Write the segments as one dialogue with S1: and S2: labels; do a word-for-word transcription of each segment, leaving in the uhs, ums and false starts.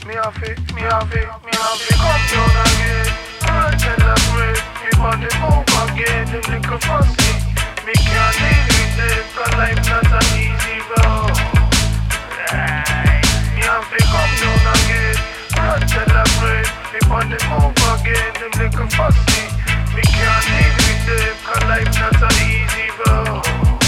S1: Me have it, me have it, me have it. Come down again, run celebrate. Me on the move again, them little fussy. Me can't deal with them, cause life not an easy road. Right. Me have it, come down again, run celebrate. Me on the move again, them little fussy. Me can't deal with them, cause life not an easy road.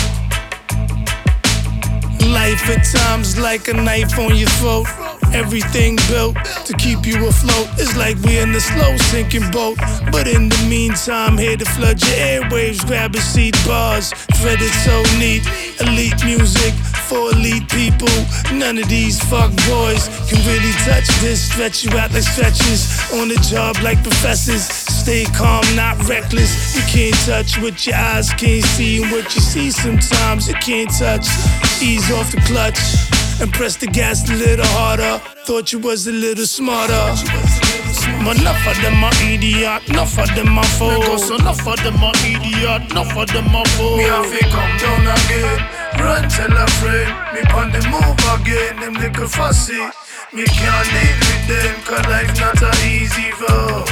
S2: Life at times like a knife on your throat. Everything built to keep you afloat. It's like we're in a slow sinking boat. But in the meantime, here to flood your airwaves. Grab a seat, bars, threaded so neat. Elite music for elite people. None of these fuck boys can really touch this. Stretch you out like stretches. On the job like professors. Stay calm, not reckless. You can't touch what your eyes can't see. And what you see sometimes you can't touch. Ease off the clutch and press the gas a little harder. Thought you was a little smarter. But enough of them are idiot, enough of them are fools. So enough of them are idiot, enough of them are fools.
S1: Me have to come down again, run tell a friend. Me on the move again, them little fussy. Me can't deal with them, cause life not a easy road.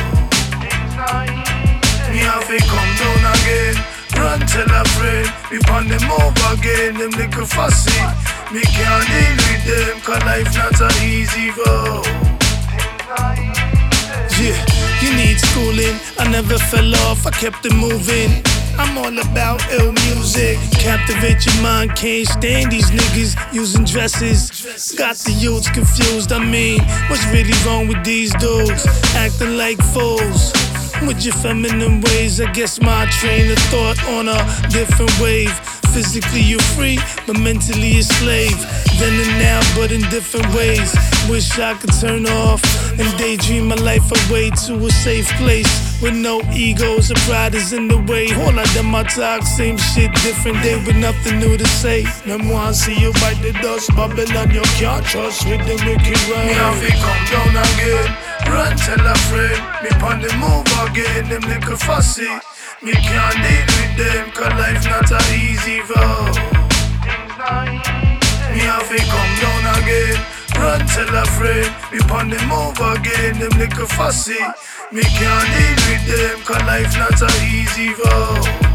S1: Me have to come down again, run tell a friend. Me on the move again, them little fussy. Me can't deal with them, cause life not a easy road.
S2: Yeah, you need schooling, I never fell off, I kept it moving. I'm all about ill music, captivate your mind, can't stand these niggas using dresses. Got the youths confused, I mean, what's really wrong with these dudes? Acting like fools. With your feminine ways, I guess my train of thought on a different wave. Physically you're free, but mentally a slave. Then and now, but in different ways. Wish I could turn off and daydream my life away to a safe place with no egos or pride is in the way. All of them I talk, same shit, different day with nothing new to say. Them want to see you bite the dust, Babylon you can't trust with the wicked rain.
S1: Me have to come down again, run tell a friend. Me on the move again, them little fussy. Me can't deal with them, cause life not a easy road. Me have to come down again, run tell a friend. Me on the move again, them little fussy. Me can't deal with them, cause life not a easy road.